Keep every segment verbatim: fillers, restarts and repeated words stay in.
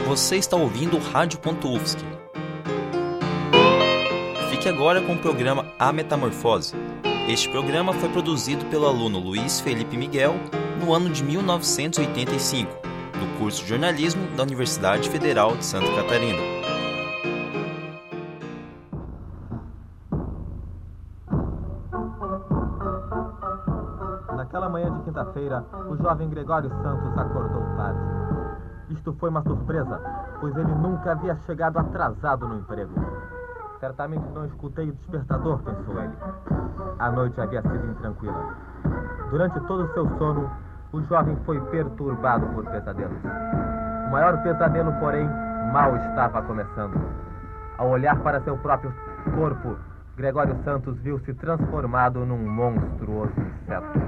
Você está ouvindo Rádio Ponto U F S C. Fique agora com o programa A Metamorfose. Este programa foi produzido pelo aluno Luiz Felipe Miguel no ano de mil novecentos e oitenta e cinco, do curso de jornalismo da Universidade Federal de Santa Catarina. Naquela manhã de quinta-feira, o jovem Gregório Santos acordou tarde. Isto foi uma surpresa, pois ele nunca havia chegado atrasado no emprego. Certamente não escutei o despertador, pensou ele. A noite havia sido intranquila. Durante todo o seu sono, o jovem foi perturbado por pesadelos. O maior pesadelo, porém, mal estava começando. Ao olhar para seu próprio corpo, Gregório Santos viu-se transformado num monstruoso inseto.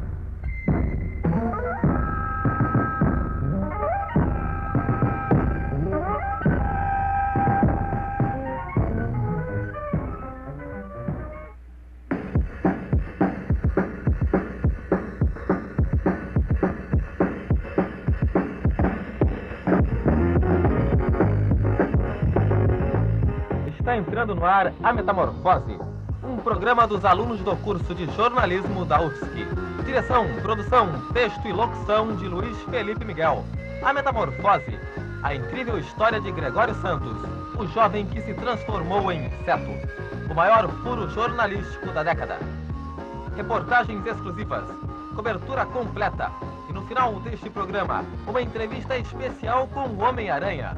Está entrando no ar A Metamorfose, um programa dos alunos do curso de jornalismo da U F S C. Direção, produção, texto e locução de Luiz Felipe Miguel. A Metamorfose, a incrível história de Gregório Santos, o jovem que se transformou em inseto, o maior furo jornalístico da década. Reportagens exclusivas, cobertura completa e no final deste programa, uma entrevista especial com o Homem-Aranha.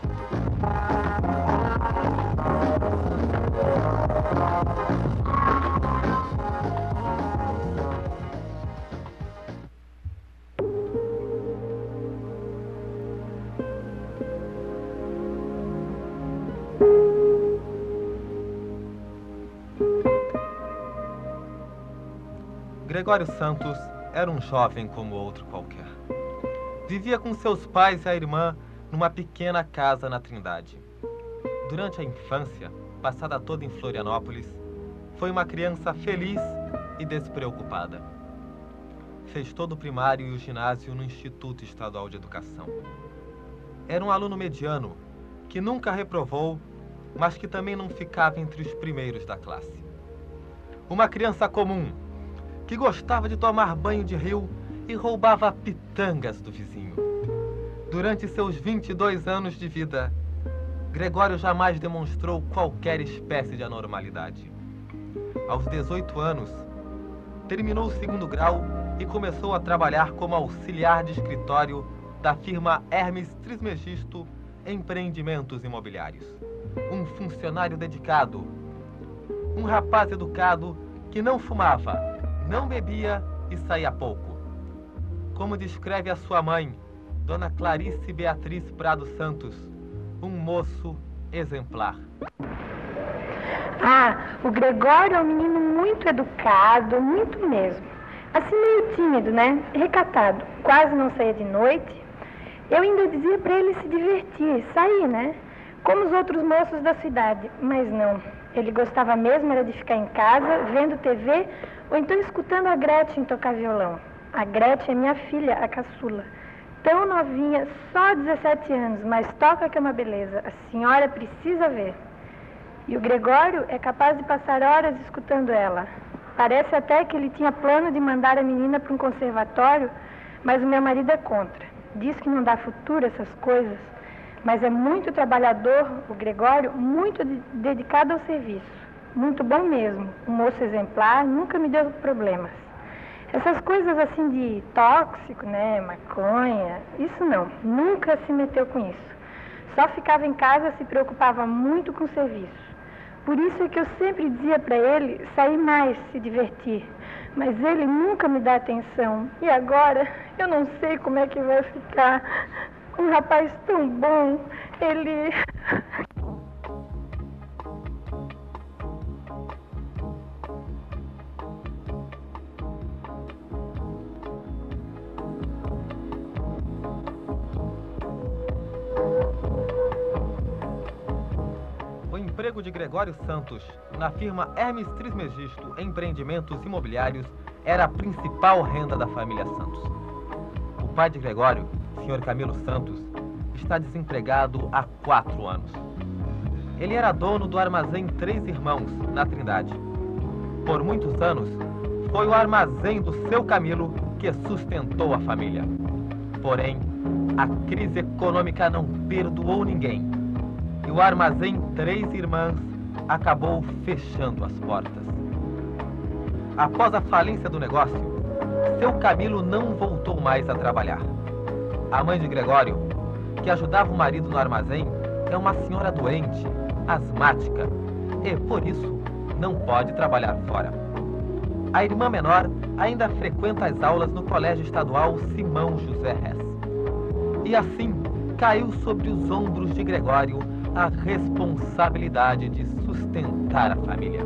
Gregório Santos era um jovem como outro qualquer. Vivia com seus pais e a irmã numa pequena casa na Trindade. Durante a infância, passada toda em Florianópolis, foi uma criança feliz e despreocupada. Fez todo o primário e o ginásio no Instituto Estadual de Educação. Era um aluno mediano, que nunca reprovou, mas que também não ficava entre os primeiros da classe. Uma criança comum, que gostava de tomar banho de rio e roubava pitangas do vizinho. Durante seus vinte e dois anos de vida, Gregório jamais demonstrou qualquer espécie de anormalidade. Aos dezoito anos, terminou o segundo grau e começou a trabalhar como auxiliar de escritório da firma Hermes Trismegisto Empreendimentos Imobiliários. Um funcionário dedicado, um rapaz educado que não fumava, não bebia e saía pouco. Como descreve a sua mãe, Dona Clarice Beatriz Prado Santos, um moço exemplar. Ah, o Gregório é um menino muito educado, muito mesmo. Assim meio tímido, né? Recatado, quase não saía de noite. Eu ainda dizia para ele se divertir, sair, né? Como os outros moços da cidade, mas não. Ele gostava mesmo era de ficar em casa, vendo T V, ou então escutando a Gretchen tocar violão. A Gretchen é minha filha, a caçula. Tão novinha, só dezessete anos, mas toca que é uma beleza. A senhora precisa ver. E o Gregório é capaz de passar horas escutando ela. Parece até que ele tinha plano de mandar a menina para um conservatório, mas o meu marido é contra. Diz que não dá futuro essas coisas, mas é muito trabalhador, o Gregório, muito de- dedicado ao serviço. Muito bom mesmo. Um moço exemplar, nunca me deu problemas. Essas coisas assim de tóxico, né, maconha, isso não, nunca se meteu com isso. Só ficava em casa, se preocupava muito com o serviço. Por isso é que eu sempre dizia para ele sair mais, se divertir. Mas ele nunca me dá atenção. E agora, eu não sei como é que vai ficar. Um rapaz tão bom, ele... O emprego de Gregório Santos na firma Hermes Trismegisto Empreendimentos Imobiliários era a principal renda da família Santos. O pai de Gregório, senhor Camilo Santos, está desempregado há quatro anos. Ele era dono do armazém Três Irmãos, na Trindade. Por muitos anos, foi o armazém do seu Camilo que sustentou a família. Porém, a crise econômica não perdoou ninguém e o armazém Três Irmãs acabou fechando as portas. Após a falência do negócio, seu Camilo não voltou mais a trabalhar. A mãe de Gregório, que ajudava o marido no armazém, é uma senhora doente, asmática, e por isso não pode trabalhar fora. A irmã menor ainda frequenta as aulas no Colégio Estadual Simão José Hess. E assim caiu sobre os ombros de Gregório a responsabilidade de sustentar a família.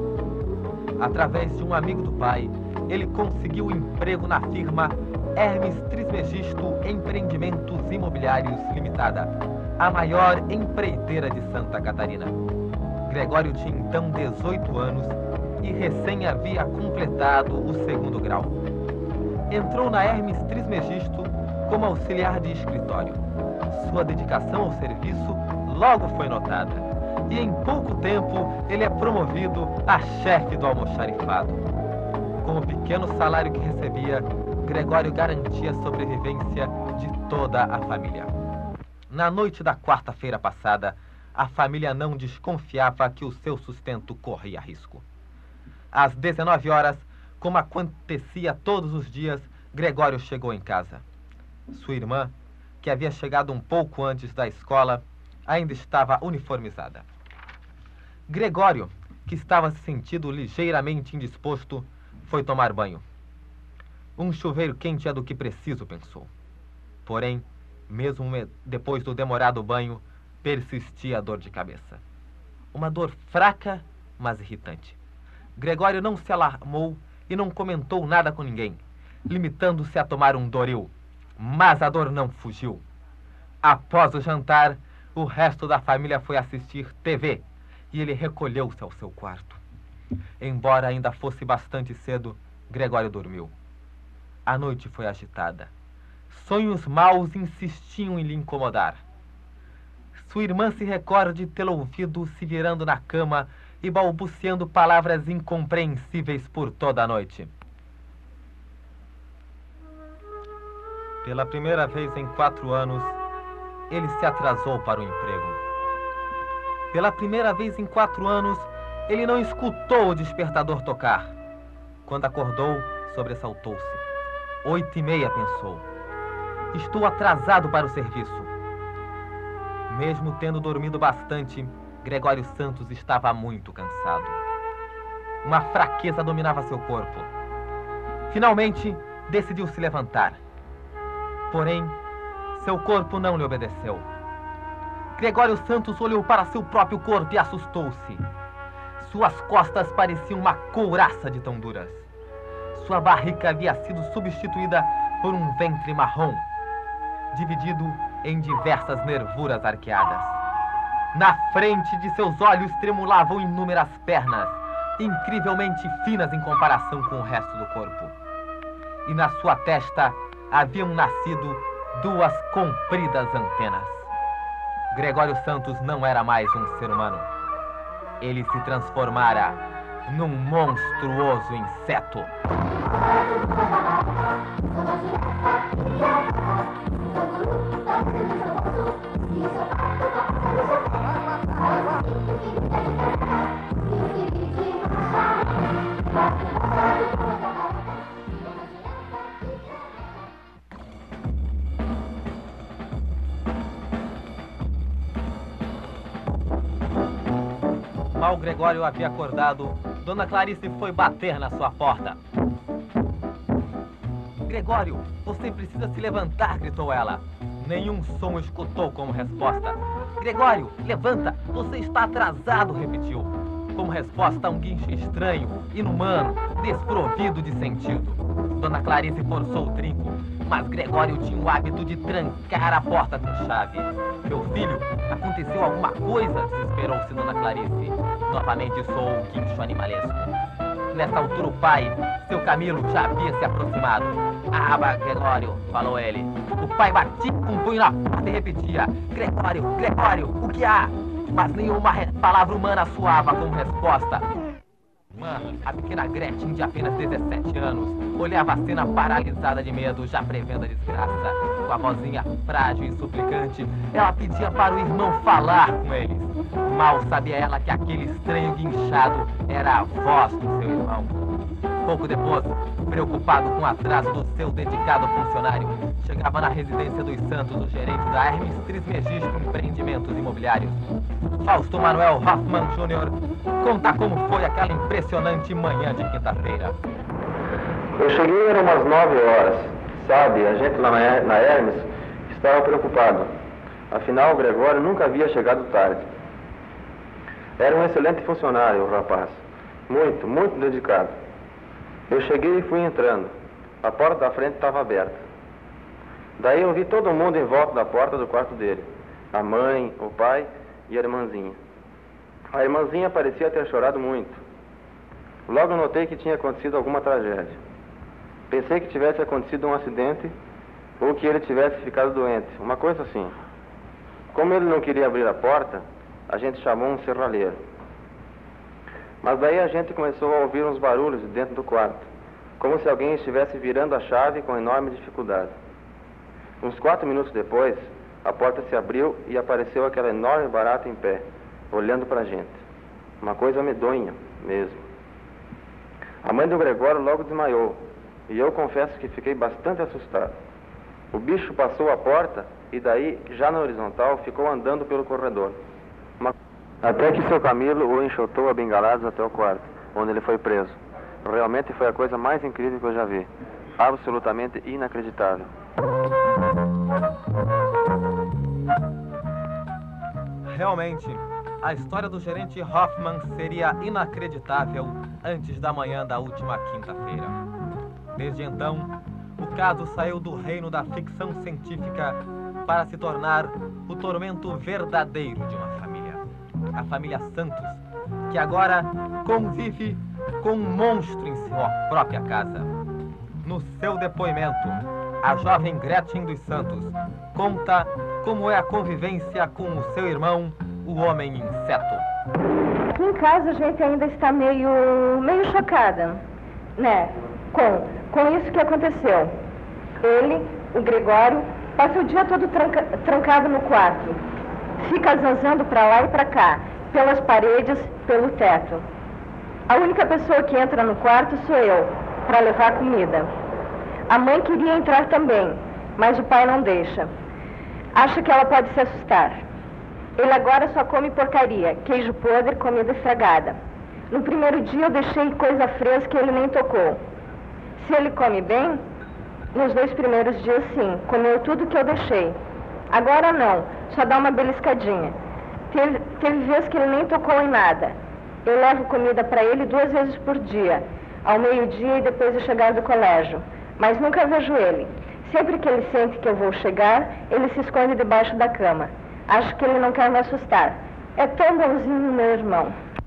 Através de um amigo do pai, ele conseguiu emprego na firma Hermes Trismegisto Empreendimentos Imobiliários Limitada, a maior empreiteira de Santa Catarina. Gregório tinha então dezoito anos e recém havia completado o segundo grau. Entrou na Hermes Trismegisto como auxiliar de escritório. Sua dedicação ao serviço logo foi notada. E em pouco tempo ele é promovido a chefe do almoxarifado. Com o pequeno salário que recebia, Gregório garantia a sobrevivência de toda a família. Na noite da quarta-feira passada, a família não desconfiava que o seu sustento corria risco. Às dezenove horas, como acontecia todos os dias, Gregório chegou em casa. Sua irmã, que havia chegado um pouco antes da escola, ainda estava uniformizada. Gregório, que estava se sentindo ligeiramente indisposto, foi tomar banho. Um chuveiro quente é do que preciso, pensou. Porém, mesmo depois do demorado banho, persistia a dor de cabeça. Uma dor fraca, mas irritante. Gregório não se alarmou e não comentou nada com ninguém, limitando-se a tomar um Doril. Mas a dor não fugiu. Após o jantar, o resto da família foi assistir T V e ele recolheu-se ao seu quarto. Embora ainda fosse bastante cedo, Gregório dormiu. A noite foi agitada. Sonhos maus insistiam em lhe incomodar. Sua irmã se recorda de tê-lo ouvido se virando na cama e balbuciando palavras incompreensíveis por toda a noite. Pela primeira vez em quatro anos, ele se atrasou para o emprego. Pela primeira vez em quatro anos, ele não escutou o despertador tocar. Quando acordou, sobressaltou-se. Oito e meia, pensou. Estou atrasado para o serviço. Mesmo tendo dormido bastante, Gregório Santos estava muito cansado. Uma fraqueza dominava seu corpo. Finalmente, decidiu se levantar. Porém, seu corpo não lhe obedeceu. Gregório Santos olhou para seu próprio corpo e assustou-se. Suas costas pareciam uma couraça de tão duras. Sua barriga havia sido substituída por um ventre marrom, dividido em diversas nervuras arqueadas. Na frente de seus olhos tremulavam inúmeras pernas, incrivelmente finas em comparação com o resto do corpo. E na sua testa haviam nascido duas compridas antenas. Gregório Santos não era mais um ser humano. Ele se transformara num monstruoso inseto. Mal Gregório havia acordado, Dona Clarice foi bater na sua porta. Gregório, você precisa se levantar, gritou ela. Nenhum som escutou como resposta. Gregório, levanta, você está atrasado, repetiu. Como resposta a um guincho estranho, inumano, desprovido de sentido. Dona Clarice forçou o trinco, mas Gregório tinha o hábito de trancar a porta com chave. Meu filho, aconteceu alguma coisa? Desesperou-se Dona Clarice. Novamente soou um guincho animalesco. Nessa altura o pai, seu Camilo, já havia se aproximado. Aba, Gregório, falou ele. O pai batia com um punho na porta e repetia: Gregório, Gregório, o que há? Mas nenhuma palavra humana soava como resposta. Mãe, a pequena Gretchen, de apenas dezessete anos, olhava a cena paralisada de medo, já prevendo a desgraça. Com a vozinha frágil e suplicante, ela pedia para o irmão falar com eles. Mal sabia ela que aquele estranho guinchado era a voz do seu irmão. Pouco depois, preocupado com o atraso do seu dedicado funcionário, chegava na residência dos Santos o gerente da Hermes Trismegisto Empreendimentos Imobiliários. Fausto Manuel Hoffman Júnior conta como foi aquela impressionante manhã de quinta-feira. Eu cheguei, eram umas nove horas. Sabe, a gente lá na, na Hermes estava preocupado. Afinal, o Gregório nunca havia chegado tarde. Era um excelente funcionário, o rapaz. Muito, muito dedicado. Eu cheguei e fui entrando. A porta da frente estava aberta. Daí eu vi todo mundo em volta da porta do quarto dele. A mãe, o pai e a irmãzinha. A irmãzinha parecia ter chorado muito. Logo notei que tinha acontecido alguma tragédia. Pensei que tivesse acontecido um acidente ou que ele tivesse ficado doente, uma coisa assim. Como ele não queria abrir a porta, a gente chamou um serralheiro. Mas daí a gente começou a ouvir uns barulhos dentro do quarto, como se alguém estivesse virando a chave com enorme dificuldade. Uns quatro minutos depois, a porta se abriu e apareceu aquela enorme barata em pé, olhando para a gente. Uma coisa medonha mesmo. A mãe do Gregório logo desmaiou, e eu confesso que fiquei bastante assustado. O bicho passou a porta e daí, já na horizontal, ficou andando pelo corredor. Uma... Até que seu Camilo o enxotou a bengaladas até o quarto, onde ele foi preso. Realmente foi a coisa mais incrível que eu já vi. Absolutamente inacreditável. Realmente, a história do gerente Hoffman seria inacreditável antes da manhã da última quinta-feira. Desde então, o caso saiu do reino da ficção científica para se tornar o tormento verdadeiro de uma família. A família Santos, que agora convive com um monstro em sua própria casa. No seu depoimento, a jovem Gretchen dos Santos conta como é a convivência com o seu irmão, o homem inseto. Aqui em casa a gente ainda está meio, meio chocada, né, com, com isso que aconteceu. Ele, o Gregório, passa o dia todo tranca, trancado no quarto. Fica zanzando para lá e para cá, pelas paredes, pelo teto. A única pessoa que entra no quarto sou eu, para levar comida. A mãe queria entrar também, mas o pai não deixa. Acha que ela pode se assustar. Ele agora só come porcaria, queijo podre, comida estragada. No primeiro dia eu deixei coisa fresca e ele nem tocou. Se ele come bem, nos dois primeiros dias sim, comeu tudo que eu deixei. Agora não, só dá uma beliscadinha. Teve, teve vezes que ele nem tocou em nada. Eu levo comida para ele duas vezes por dia, ao meio-dia e depois de chegar do colégio. Mas nunca vejo ele. Sempre que ele sente que eu vou chegar, ele se esconde debaixo da cama. Acho que ele não quer me assustar. É tão bonzinho, meu irmão.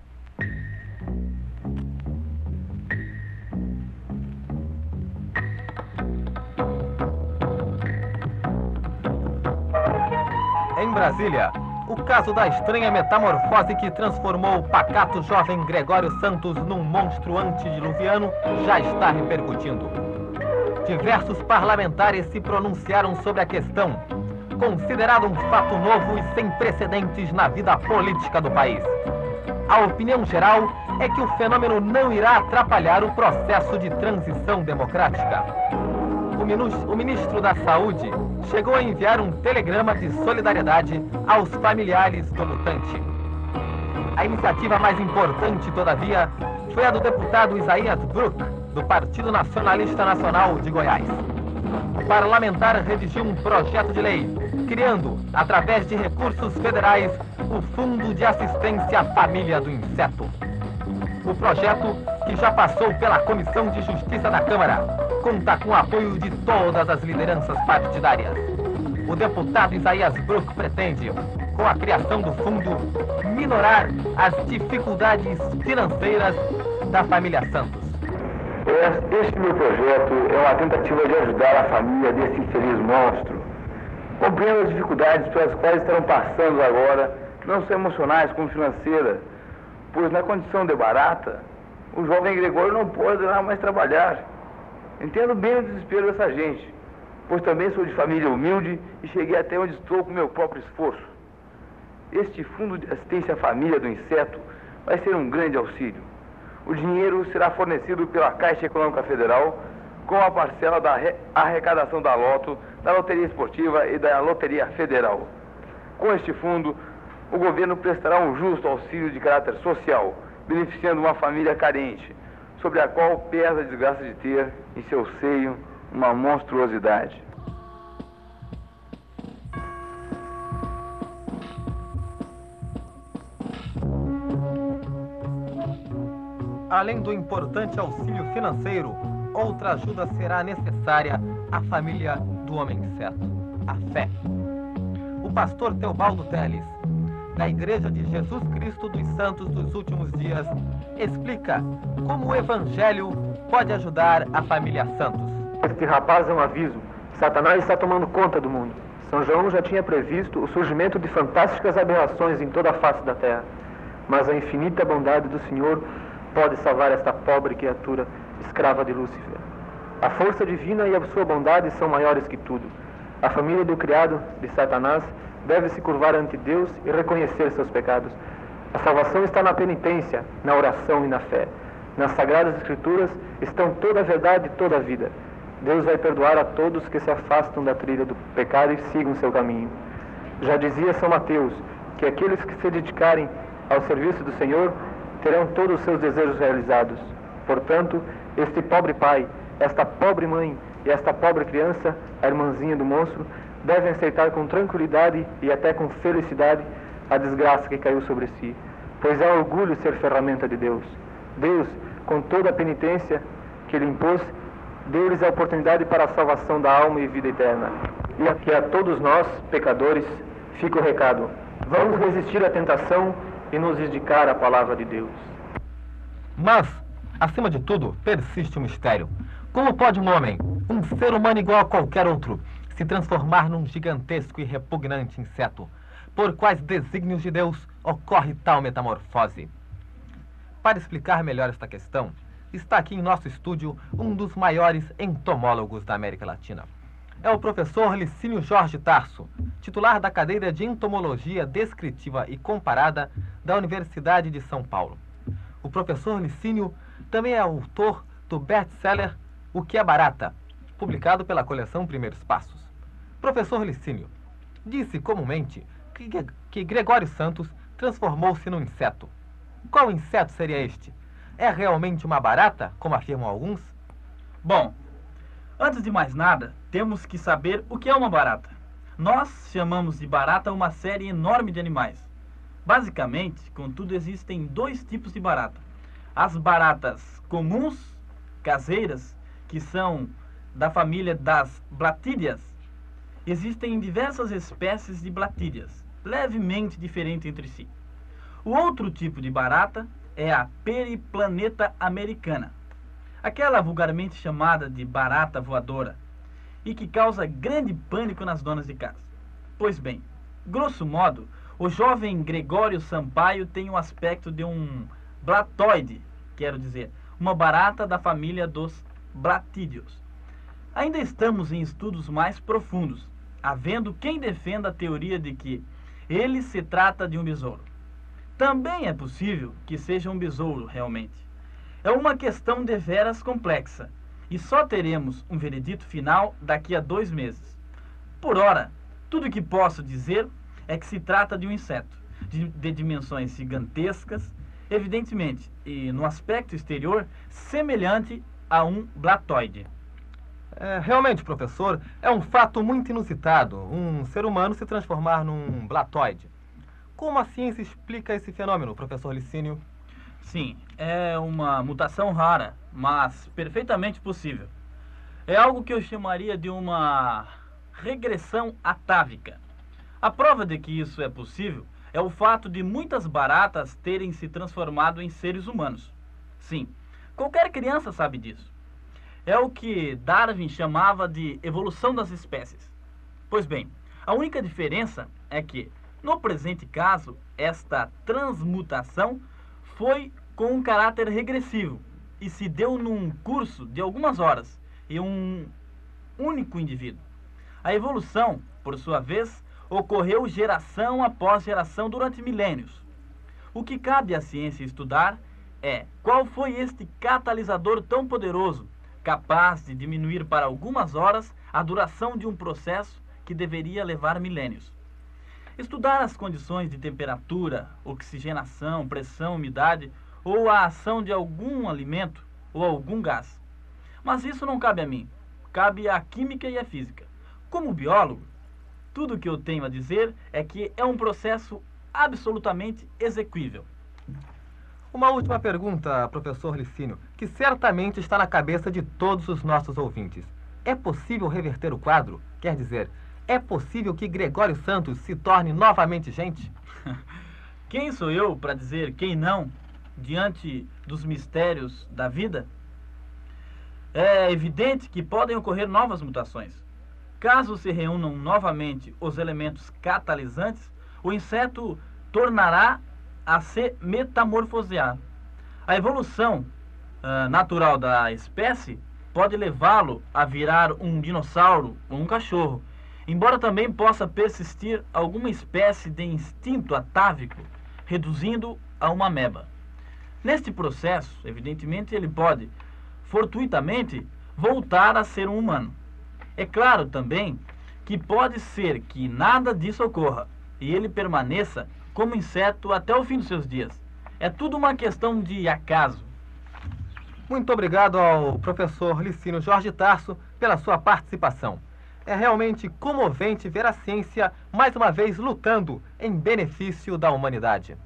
Em Brasília, o caso da estranha metamorfose que transformou o pacato jovem Gregório Santos num monstro antediluviano já está repercutindo. Diversos parlamentares se pronunciaram sobre a questão, considerado um fato novo e sem precedentes na vida política do país. A opinião geral é que o fenômeno não irá atrapalhar o processo de transição democrática. O ministro da Saúde chegou a enviar um telegrama de solidariedade aos familiares do mutante. A iniciativa mais importante, todavia, foi a do deputado Isaías Bruck, do Partido Nacionalista Nacional de Goiás. O parlamentar redigiu um projeto de lei, criando, através de recursos federais, o Fundo de Assistência à Família do Inseto. O projeto, que já passou pela Comissão de Justiça da Câmara, conta com o apoio de todas as lideranças partidárias. O deputado Isaías Bruck pretende, com a criação do fundo, minorar as dificuldades financeiras da família Santos. Eu este meu projeto é uma tentativa de ajudar a família desse infeliz monstro. Compreendo as dificuldades pelas quais estarão passando agora, não só emocionais como financeiras, pois na condição de barata, o jovem Gregório não pode lá mais trabalhar. Entendo bem o desespero dessa gente, pois também sou de família humilde e cheguei até onde estou com meu próprio esforço. Este fundo de assistência à família do inseto vai ser um grande auxílio. O dinheiro será fornecido pela Caixa Econômica Federal com a parcela da arrecadação da Loto, da Loteria Esportiva e da Loteria Federal. Com este fundo, o governo prestará um justo auxílio de caráter social, beneficiando uma família carente, sobre a qual pesa a desgraça de ter em seu seio uma monstruosidade. Além do importante auxílio financeiro, outra ajuda será necessária à família do homem-inseto, a fé. O pastor Teobaldo Teles, da Igreja de Jesus Cristo dos Santos dos Últimos Dias, explica como o Evangelho pode ajudar a família Santos. Este rapaz é um aviso. Satanás está tomando conta do mundo. São João já tinha previsto o surgimento de fantásticas aberrações em toda a face da terra. Mas a infinita bondade do Senhor pode salvar esta pobre criatura, escrava de Lúcifer. A força divina e a sua bondade são maiores que tudo. A família do criado, de Satanás, deve se curvar ante Deus e reconhecer seus pecados. A salvação está na penitência, na oração e na fé. Nas Sagradas Escrituras estão toda a verdade e toda a vida. Deus vai perdoar a todos que se afastam da trilha do pecado e sigam seu caminho. Já dizia São Mateus que aqueles que se dedicarem ao serviço do Senhor terão todos os seus desejos realizados. Portanto, este pobre pai, esta pobre mãe e esta pobre criança, a irmãzinha do monstro, devem aceitar com tranquilidade e até com felicidade a desgraça que caiu sobre si, pois é um orgulho ser ferramenta de Deus. Deus, com toda a penitência que lhe impôs, deu-lhes a oportunidade para a salvação da alma e vida eterna. E aqui a todos nós, pecadores, fica o recado. Vamos resistir à tentação e nos dedicar à palavra de Deus. Mas, acima de tudo, persiste o mistério. Como pode um homem, um ser humano igual a qualquer outro, se transformar num gigantesco e repugnante inseto? Por quais desígnios de Deus ocorre tal metamorfose? Para explicar melhor esta questão, está aqui em nosso estúdio um dos maiores entomólogos da América Latina. É o professor Licínio Jorge Tarso, titular da cadeira de Entomologia Descritiva e Comparada da Universidade de São Paulo. O professor Licínio também é autor do best-seller O que é Barata, publicado pela coleção Primeiros Passos. Professor Licínio, disse comumente que, que Gregório Santos transformou-se num inseto. Qual inseto seria este? É realmente uma barata, como afirmam alguns? Bom, antes de mais nada, temos que saber o que é uma barata. Nós chamamos de barata uma série enorme de animais. Basicamente, contudo, existem dois tipos de barata. As baratas comuns, caseiras, que são da família das blatídeas. Existem diversas espécies de blatídeas, levemente diferentes entre si. O outro tipo de barata é a periplaneta americana, aquela vulgarmente chamada de barata voadora, e que causa grande pânico nas donas de casa. Pois bem, grosso modo, o jovem Gregório Sampaio tem o aspecto de um blatóide, quero dizer, uma barata da família dos blatídeos. Ainda estamos em estudos mais profundos, havendo quem defenda a teoria de que ele se trata de um besouro. Também é possível que seja um besouro, realmente. É uma questão deveras complexa, e só teremos um veredito final daqui a dois meses. Por ora, tudo o que posso dizer é que se trata de um inseto, de, de dimensões gigantescas, evidentemente, e no aspecto exterior, semelhante a um blatóide. É, realmente, professor, é um fato muito inusitado, um ser humano se transformar num blatóide. Como a ciência explica esse fenômeno, professor Licínio? Sim, é uma mutação rara, mas perfeitamente possível. É algo que eu chamaria de uma regressão atávica. A prova de que isso é possível é o fato de muitas baratas terem se transformado em seres humanos. Sim, qualquer criança sabe disso. É o que Darwin chamava de evolução das espécies. Pois bem, a única diferença é que, no presente caso, esta transmutação foi com um caráter regressivo e se deu num curso de algumas horas em um único indivíduo. A evolução, por sua vez, ocorreu geração após geração durante milênios. O que cabe à ciência estudar é qual foi este catalisador tão poderoso, capaz de diminuir para algumas horas a duração de um processo que deveria levar milênios. Estudar as condições de temperatura, oxigenação, pressão, umidade ou a ação de algum alimento ou algum gás. Mas isso não cabe a mim, cabe à química e à física. Como biólogo, tudo o que eu tenho a dizer é que é um processo absolutamente exequível. Uma última pergunta, professor Licínio, que certamente está na cabeça de todos os nossos ouvintes. É possível reverter o quadro? Quer dizer, é possível que Gregório Santos se torne novamente gente? Quem sou eu para dizer quem não, diante dos mistérios da vida? É evidente que podem ocorrer novas mutações. Caso se reúnam novamente os elementos catalisantes, o inseto tornará a se metamorfosear. A evolução uh, natural da espécie pode levá-lo a virar um dinossauro ou um cachorro, embora também possa persistir alguma espécie de instinto atávico, reduzindo a uma ameba. Neste processo, evidentemente, ele pode, fortuitamente, voltar a ser um humano. É claro também que pode ser que nada disso ocorra e ele permaneça como inseto até o fim dos seus dias. É tudo uma questão de acaso. Muito obrigado ao professor Licínio Jorge Tarso pela sua participação. É realmente comovente ver a ciência mais uma vez lutando em benefício da humanidade.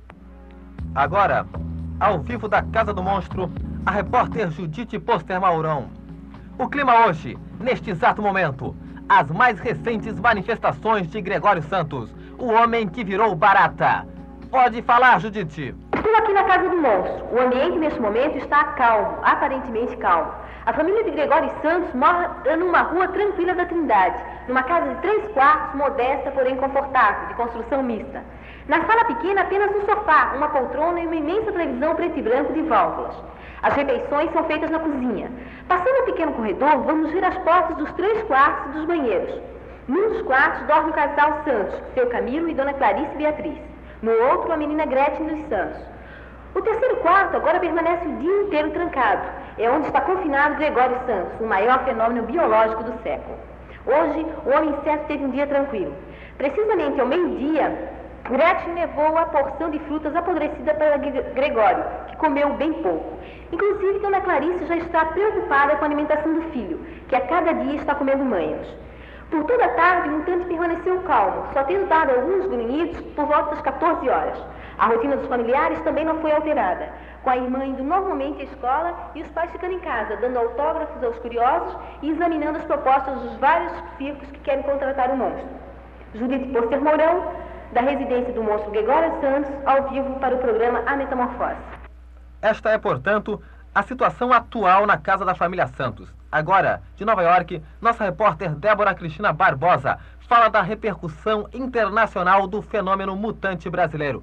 Agora, ao vivo da Casa do Monstro, a repórter Judite Poster Maurão. O clima hoje, neste exato momento, as mais recentes manifestações de Gregório Santos, o homem que virou barata. Pode falar, Judite. Estou aqui na Casa do Monstro. O ambiente neste momento está calmo, aparentemente calmo. A família de Gregório Santos mora numa rua tranquila da Trindade, numa casa de três quartos, modesta, porém confortável, de construção mista. Na sala pequena, apenas um sofá, uma poltrona e uma imensa televisão preto e branco de válvulas. As refeições são feitas na cozinha. Passando um pequeno corredor, vamos ver as portas dos três quartos e dos banheiros. Num dos quartos dorme o casal Santos, seu Camilo e Dona Clarice Beatriz. No outro, a menina Gretchen dos Santos. O terceiro quarto agora permanece o dia inteiro trancado. É onde está confinado Gregório Santos, o maior fenômeno biológico do século. Hoje, o homem inseto teve um dia tranquilo. Precisamente ao meio-dia, Gretchen levou a porção de frutas apodrecida para Gregório, que comeu bem pouco. Inclusive, Dona Clarice já está preocupada com a alimentação do filho, que a cada dia está comendo menos. Por toda a tarde, o mutante permaneceu calmo, só tendo dado alguns grunhidos por volta das quatorze horas. A rotina dos familiares também não foi alterada, com a irmã indo normalmente à escola e os pais ficando em casa, dando autógrafos aos curiosos e examinando as propostas dos vários circos que querem contratar o monstro. Judite Poster Mourão, da residência do monstro Gregório Santos, ao vivo para o programa A Metamorfose. Esta é, portanto, a situação atual na casa da família Santos. Agora, de Nova York, nossa repórter Débora Cristina Barbosa fala da repercussão internacional do fenômeno mutante brasileiro.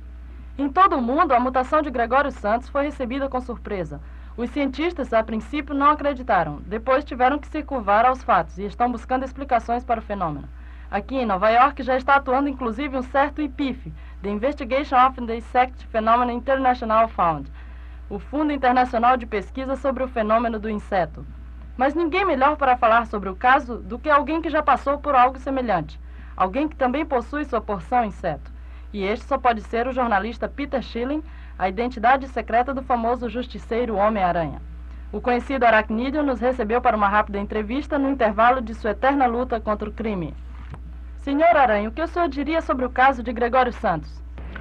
Em todo o mundo, a mutação de Gregório Santos foi recebida com surpresa. Os cientistas, a princípio, não acreditaram. Depois tiveram que se curvar aos fatos e estão buscando explicações para o fenômeno. Aqui em Nova York já está atuando inclusive um certo I P I F, The Investigation of the Insect Phenomenon International Fund, o Fundo Internacional de Pesquisa sobre o Fenômeno do Inseto. Mas ninguém melhor para falar sobre o caso do que alguém que já passou por algo semelhante, alguém que também possui sua porção inseto. E este só pode ser o jornalista Peter Schilling, a identidade secreta do famoso justiceiro Homem-Aranha. O conhecido aracnídeo nos recebeu para uma rápida entrevista no intervalo de sua eterna luta contra o crime. Senhor Aranha, o que o senhor diria sobre o caso de Gregório Santos?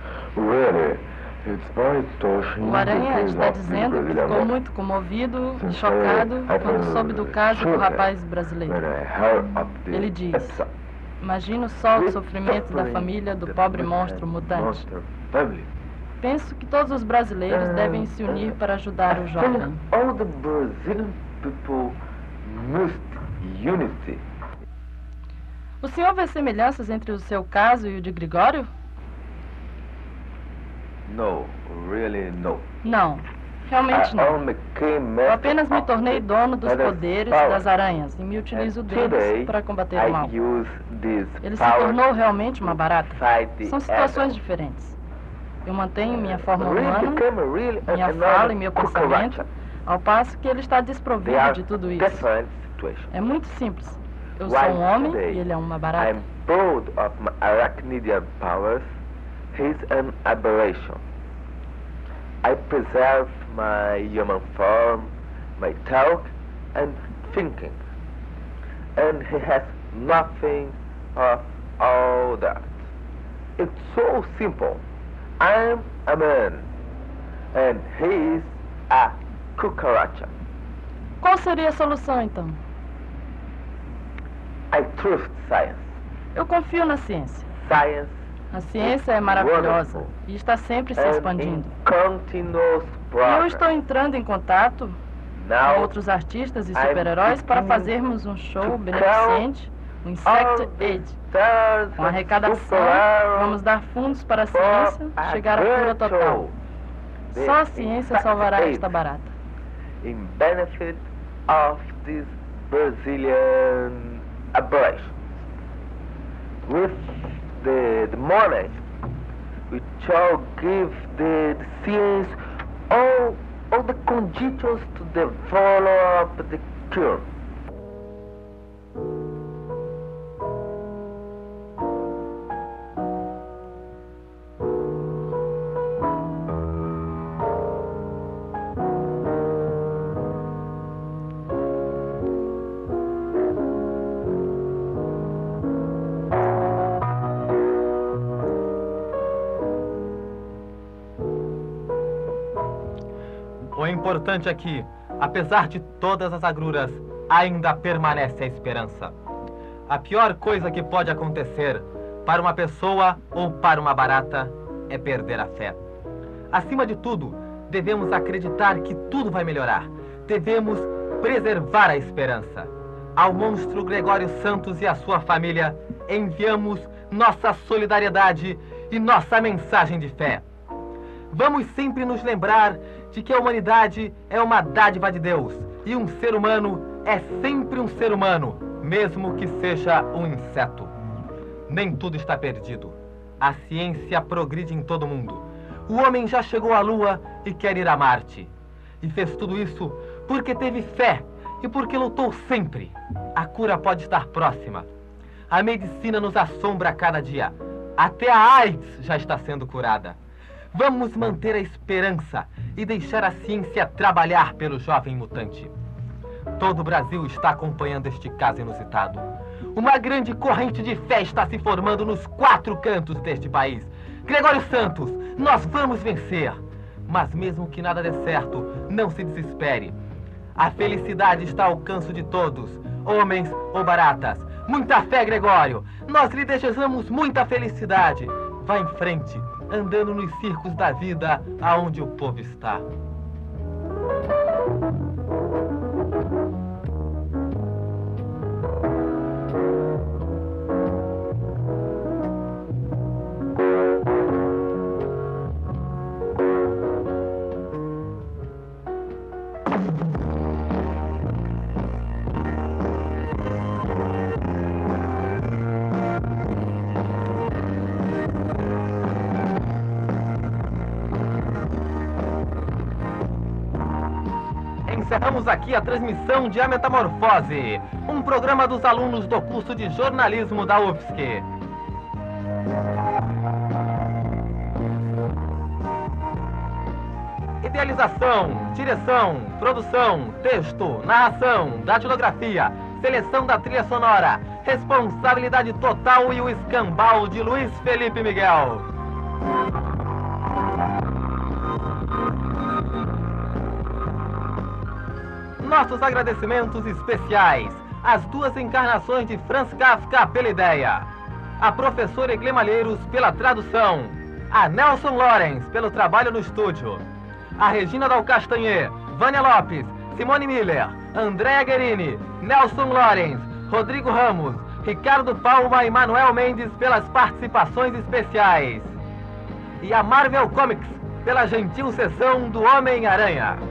O Aranha está dizendo que ficou muito comovido e chocado quando soube do caso do rapaz brasileiro. Ele diz: imagino só o sofrimento da família do pobre monstro mutante. Penso que todos os brasileiros devem se unir para ajudar o jovem. people must unity. O senhor vê semelhanças entre o seu caso e o de Gregório? No, really no. Não, realmente I não. only came Eu apenas me of tornei the dono dos other poderes power. das aranhas e me utilizo And deles today, para combater o mal. I use this Ele se power tornou realmente uma barata. to fight the São situações evil. diferentes. Eu mantenho minha forma Really humana, became really an minha enormous fala e meu pensamento, cucaracha. ao passo que ele está They desprovido are de tudo isso. different situations. É muito simples. Eu sou While um homem today e ele é uma barata. I'm proud of my arachnidian powers. He's an aberration. I preserve my human form, my talk and thinking. And he has nothing of all that. It's so simple. I'm a man and he's a cucaracha. Qual seria a solução, então? I trust science. Eu confio na ciência. Science A ciência é maravilhosa e está sempre se and expandindo. in continuous E eu progress. estou entrando em contato Now, com outros artistas e I'm super-heróis para beginning fazermos um show to beneficente, o all Insect the Aid. stars Com and arrecadação, super-heroes vamos dar fundos para a for ciência a chegar à cura great total. show. The Só a ciência Insect salvará Aid esta barata. in benefit of this Brazilian aberration. With the, the money, we shall give the, the science all, all the conditions to develop the cure. O importante é que, apesar de todas as agruras, ainda permanece a esperança. A pior coisa que pode acontecer para uma pessoa ou para uma barata é perder a fé. Acima de tudo, devemos acreditar que tudo vai melhorar. Devemos preservar a esperança. Ao monstro Gregório Santos e à sua família, enviamos nossa solidariedade e nossa mensagem de fé. Vamos sempre nos lembrar de que a humanidade é uma dádiva de Deus e um ser humano é sempre um ser humano, mesmo que seja um inseto. Nem tudo está perdido. A ciência progride em todo mundo. O homem já chegou à Lua e quer ir a Marte. E fez tudo isso porque teve fé e porque lutou sempre. A cura pode estar próxima. A medicina nos assombra a cada dia. Até a AIDS já está sendo curada. Vamos manter a esperança e deixar a ciência trabalhar pelo jovem mutante. Todo o Brasil está acompanhando este caso inusitado. Uma grande corrente de fé está se formando nos quatro cantos deste país. Gregório Santos, nós vamos vencer. Mas mesmo que nada dê certo, não se desespere. A felicidade está ao alcance de todos, homens ou baratas. Muita fé, Gregório. Nós lhe desejamos muita felicidade. Vá em frente, andando nos circos da vida, aonde o povo está. Encerramos aqui a transmissão de A Metamorfose, um programa dos alunos do curso de jornalismo da U F S C. Idealização, direção, produção, texto, narração, datilografia, seleção da trilha sonora, responsabilidade total e o escambau de Luiz Felipe Miguel. Nossos agradecimentos especiais às duas encarnações de Franz Kafka pela ideia, a professora Eglê Malheiros pela tradução, a Nelson Lorenz pelo trabalho no estúdio, a Regina Dal Castanher, Vânia Lopes, Simone Miller, Andréa Guerini, Nelson Lorenz, Rodrigo Ramos, Ricardo Palma e Manuel Mendes pelas participações especiais. E a Marvel Comics pela gentil sessão do Homem-Aranha.